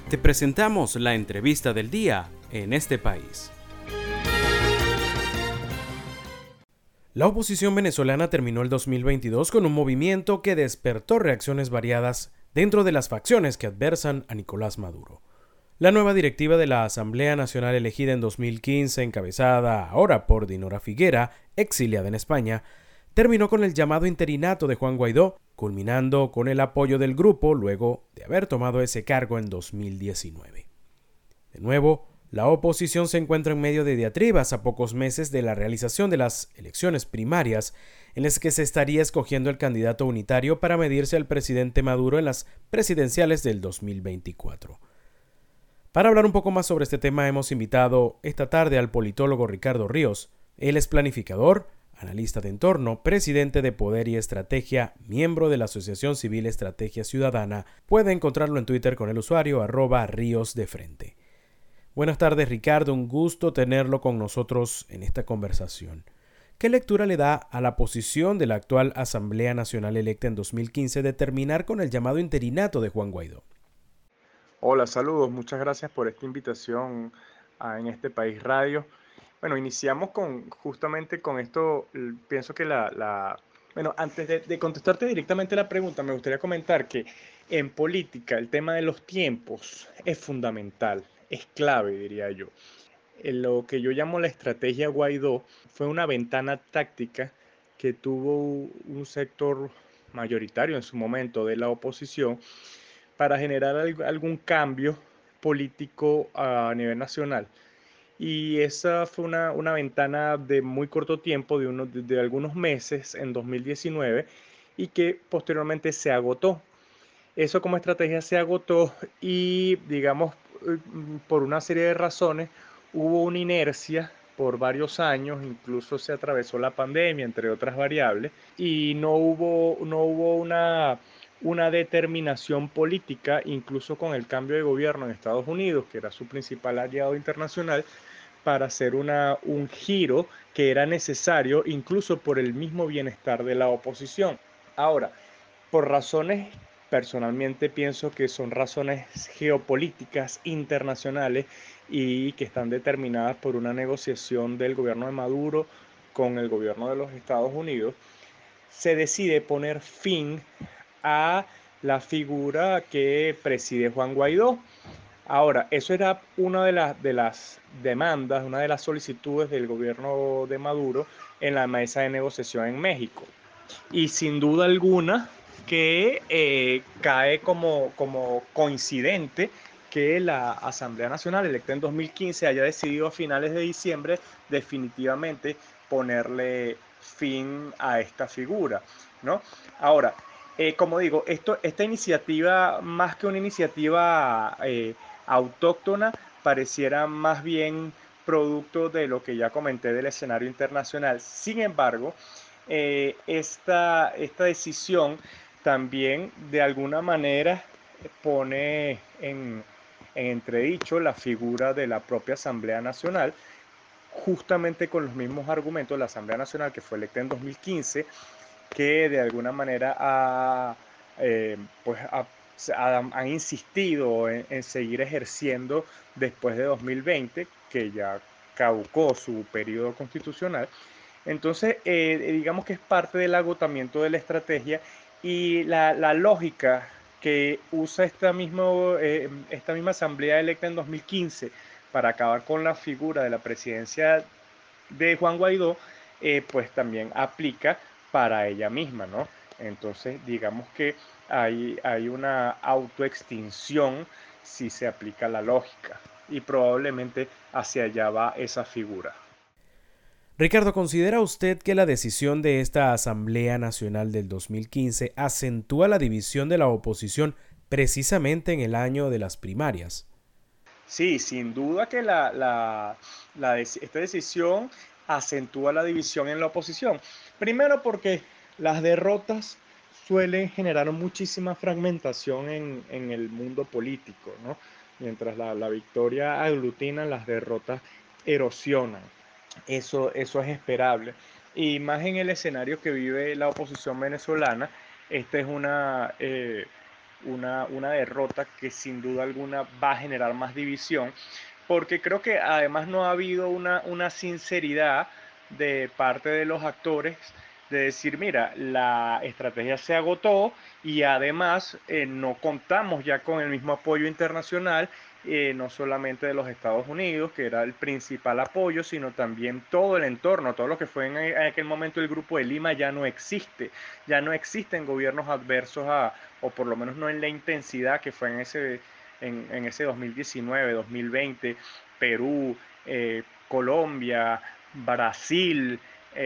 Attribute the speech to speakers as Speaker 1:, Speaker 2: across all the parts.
Speaker 1: Te presentamos la entrevista del día en este país. La oposición venezolana terminó el 2022 con un movimiento que despertó reacciones variadas dentro de las facciones que adversan a Nicolás Maduro. La nueva directiva de la Asamblea Nacional elegida en 2015, encabezada ahora por Dinora Figuera, exiliada en España, terminó con el llamado interinato de Juan Guaidó, culminando con el apoyo del grupo luego de haber tomado ese cargo en 2019. De nuevo, la oposición se encuentra en medio de diatribas a pocos meses de la realización de las elecciones primarias, en las que se estaría escogiendo el candidato unitario para medirse al presidente Maduro en las presidenciales del 2024. Para hablar un poco más sobre este tema hemos invitado esta tarde al politólogo Ricardo Ríos. Él es planificador, analista de entorno, presidente de Poder y Estrategia, miembro de la Asociación Civil Estrategia Ciudadana. Puede encontrarlo en Twitter con el usuario @riosdefrente. Buenas tardes, Ricardo, un gusto tenerlo con nosotros en esta conversación. ¿Qué lectura le da a la posición de la actual Asamblea Nacional electa en 2015 de terminar con el llamado interinato de Juan Guaidó?
Speaker 2: Hola, saludos. Muchas gracias por esta invitación En este país Radio. Bueno, iniciamos justamente con esto. Pienso que bueno, antes de contestarte directamente la pregunta, me gustaría comentar que en política el tema de los tiempos es fundamental, es clave, diría yo. Lo que yo llamo la estrategia Guaidó fue una ventana táctica que tuvo un sector mayoritario en su momento de la oposición para generar algún cambio político a nivel nacional. Y esa fue una ventana de muy corto tiempo, de algunos meses en 2019, y que posteriormente se agotó. Eso como estrategia se agotó y, digamos, por una serie de razones, hubo una inercia por varios años, incluso se atravesó la pandemia, entre otras variables, y no hubo una determinación política, incluso con el cambio de gobierno en Estados Unidos, que era su principal aliado internacional, para hacer un giro que era necesario, incluso por el mismo bienestar de la oposición. Ahora, por razones, personalmente pienso que son razones geopolíticas internacionales y que están determinadas por una negociación del gobierno de Maduro con el gobierno de los Estados Unidos, se decide poner fin a la figura que preside Juan Guaidó. Ahora, eso era una de las demandas, una de las solicitudes del gobierno de Maduro en la mesa de negociación en México. Y sin duda alguna que cae como coincidente que la Asamblea Nacional electa en 2015 haya decidido a finales de diciembre definitivamente ponerle fin a esta figura, ¿no? Ahora, como digo, esta iniciativa, más que una iniciativa autóctona, pareciera más bien producto de lo que ya comenté del escenario internacional. Sin embargo, esta decisión también de alguna manera pone en entredicho la figura de la propia Asamblea Nacional, justamente con los mismos argumentos. La Asamblea Nacional, que fue electa en 2015, que de alguna manera eh, pues han insistido en seguir ejerciendo después de 2020, que ya caducó su periodo constitucional. Entonces, digamos que es parte del agotamiento de la estrategia y la lógica que usa esta misma asamblea electa en 2015 para acabar con la figura de la presidencia de Juan Guaidó, pues también aplica para ella misma, ¿no? Entonces, digamos que hay una autoextinción si se aplica la lógica y probablemente hacia allá va esa figura.
Speaker 1: Ricardo, ¿considera usted que la decisión de esta Asamblea Nacional del 2015 acentúa la división de la oposición precisamente en el año de las primarias?
Speaker 2: Sí, sin duda que esta decisión acentúa la división en la oposición. Primero porque las derrotas suelen generar muchísima fragmentación en el mundo político, ¿no? Mientras la victoria aglutina, las derrotas erosionan. Eso es esperable. Y más en el escenario que vive la oposición venezolana, esta es una derrota que sin duda alguna va a generar más división, porque creo que además no ha habido una sinceridad de parte de los actores de decir, mira, la estrategia se agotó y además no contamos ya con el mismo apoyo internacional, no solamente de los Estados Unidos, que era el principal apoyo, sino también todo el entorno, todo lo que fue en aquel momento el Grupo de Lima ya no existe, ya no existen gobiernos adversos o por lo menos no en la intensidad que fue en ese 2019, 2020, Perú, Colombia, Brasil,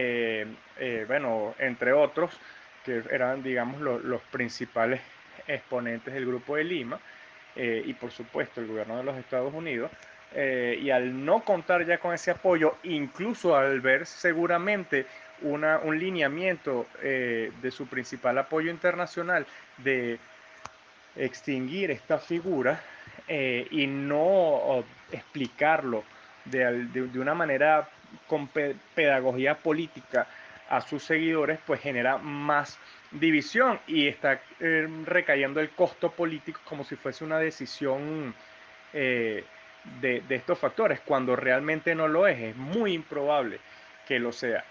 Speaker 2: bueno, entre otros, que eran, digamos, los principales exponentes del Grupo de Lima, y por supuesto el gobierno de los Estados Unidos. Y al no contar ya con ese apoyo, incluso al ver seguramente un lineamiento de su principal apoyo internacional de extinguir esta figura y no explicarlo de una manera con pedagogía política a sus seguidores, pues genera más división y está recayendo el costo político como si fuese una decisión eh, de estos factores, cuando realmente no lo es muy improbable que lo sea.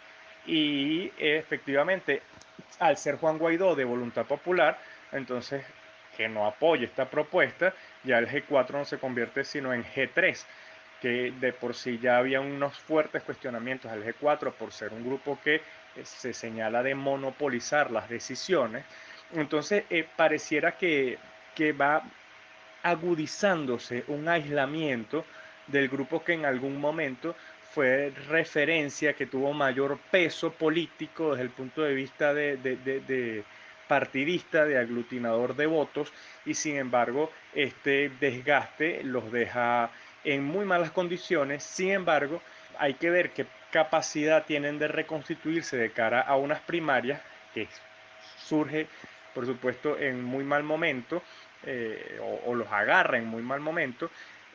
Speaker 2: Y efectivamente, al ser Juan Guaidó de Voluntad Popular, entonces que no apoye esta propuesta, ya el G4 no se convierte sino en G3, que de por sí ya había unos fuertes cuestionamientos al G4 por ser un grupo que se señala de monopolizar las decisiones. Entonces pareciera que va agudizándose un aislamiento del grupo que en algún momento fue referencia, que tuvo mayor peso político desde el punto de vista de partidista, de aglutinador de votos, y sin embargo este desgaste los deja en muy malas condiciones. Sin embargo, hay que ver qué capacidad tienen de reconstituirse de cara a unas primarias que surge, por supuesto, en muy mal momento, o los agarra en muy mal momento,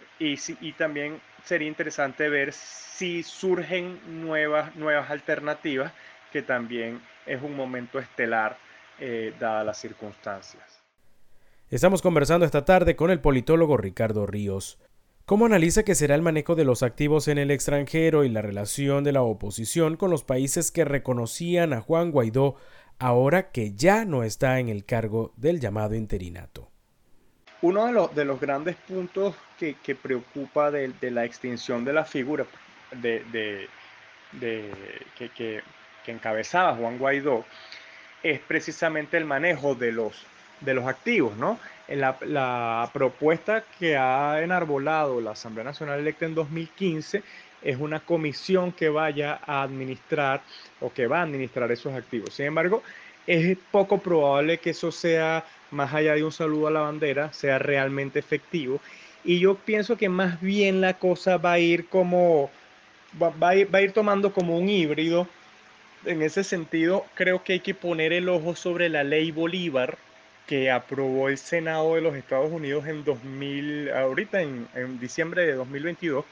Speaker 2: y también sería interesante ver si surgen nuevas alternativas, que también es un momento estelar dadas las circunstancias.
Speaker 1: Estamos conversando esta tarde con el politólogo Ricardo Ríos. ¿Cómo analiza que será el manejo de los activos en el extranjero y la relación de la oposición con los países que reconocían a Juan Guaidó ahora que ya no está en el cargo del llamado interinato?
Speaker 2: Uno de los grandes puntos que preocupa de la extinción de la figura de, de, de que encabezaba Juan Guaidó es precisamente el manejo de los activos, ¿no? La propuesta que ha enarbolado la Asamblea Nacional electa en 2015 es una comisión que vaya a administrar o que va a administrar esos activos. Sin embargo, es poco probable que eso sea, más allá de un saludo a la bandera, sea realmente efectivo. Y yo pienso que más bien la cosa va a ir como, va a ir tomando como un híbrido. En ese sentido, creo que hay que poner el ojo sobre la ley Bolívar que aprobó el Senado de los Estados Unidos en 2000, ahorita en diciembre de 2022,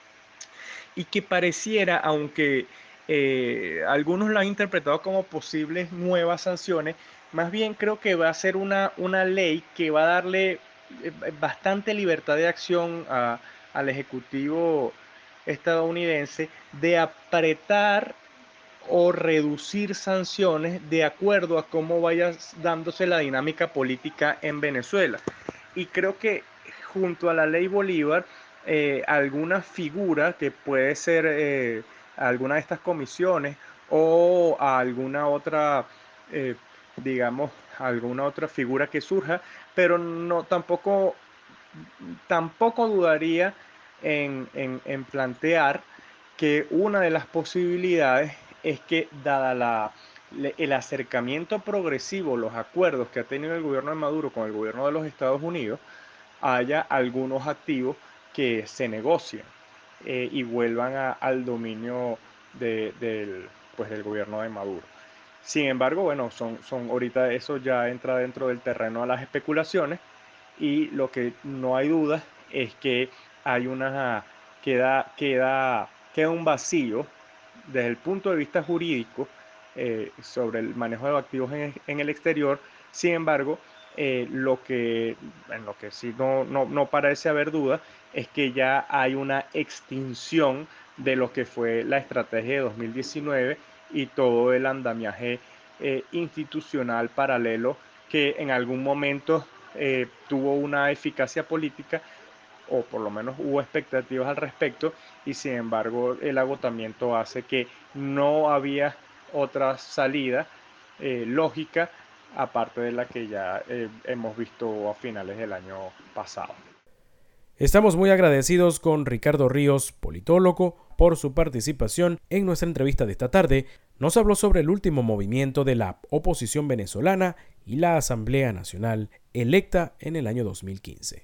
Speaker 2: y que pareciera, aunque algunos lo han interpretado como posibles nuevas sanciones, más bien creo que va a ser una ley que va a darle bastante libertad de acción al Ejecutivo estadounidense de apretar o reducir sanciones de acuerdo a cómo vaya dándose la dinámica política en Venezuela. Y creo que junto a la ley Bolívar, alguna figura que puede ser alguna de estas comisiones o a alguna otra, eh, digamos, alguna otra figura que surja, pero no tampoco dudaría en plantear que una de las posibilidades es que, dada el acercamiento progresivo, los acuerdos que ha tenido el gobierno de Maduro con el gobierno de los Estados Unidos, haya algunos activos que se negocien y vuelvan al dominio pues, del gobierno de Maduro. Sin embargo, bueno, ahorita eso ya entra dentro del terreno de las especulaciones, y lo que no hay duda es que hay queda un vacío desde el punto de vista jurídico sobre el manejo de activos en el exterior. Sin embargo, en lo que sí no parece haber duda es que ya hay una extinción de lo que fue la estrategia de 2019 y todo el andamiaje institucional paralelo que en algún momento tuvo una eficacia política, o por lo menos hubo expectativas al respecto, y sin embargo el agotamiento hace que no había otra salida lógica aparte de la que ya hemos visto a finales del año pasado.
Speaker 1: Estamos muy agradecidos con Ricardo Ríos, politólogo, por su participación en nuestra entrevista de esta tarde. Nos habló sobre el último movimiento de la oposición venezolana y la Asamblea Nacional electa en el año 2015.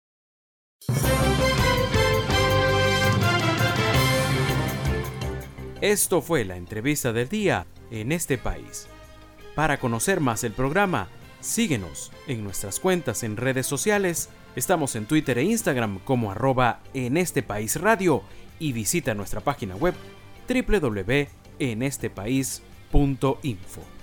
Speaker 1: Esto fue la entrevista del día en este país. Para conocer más el programa, síguenos en nuestras cuentas en redes sociales. Estamos en Twitter e Instagram como @enestepaisradio y visita nuestra página web www.enestepais.info.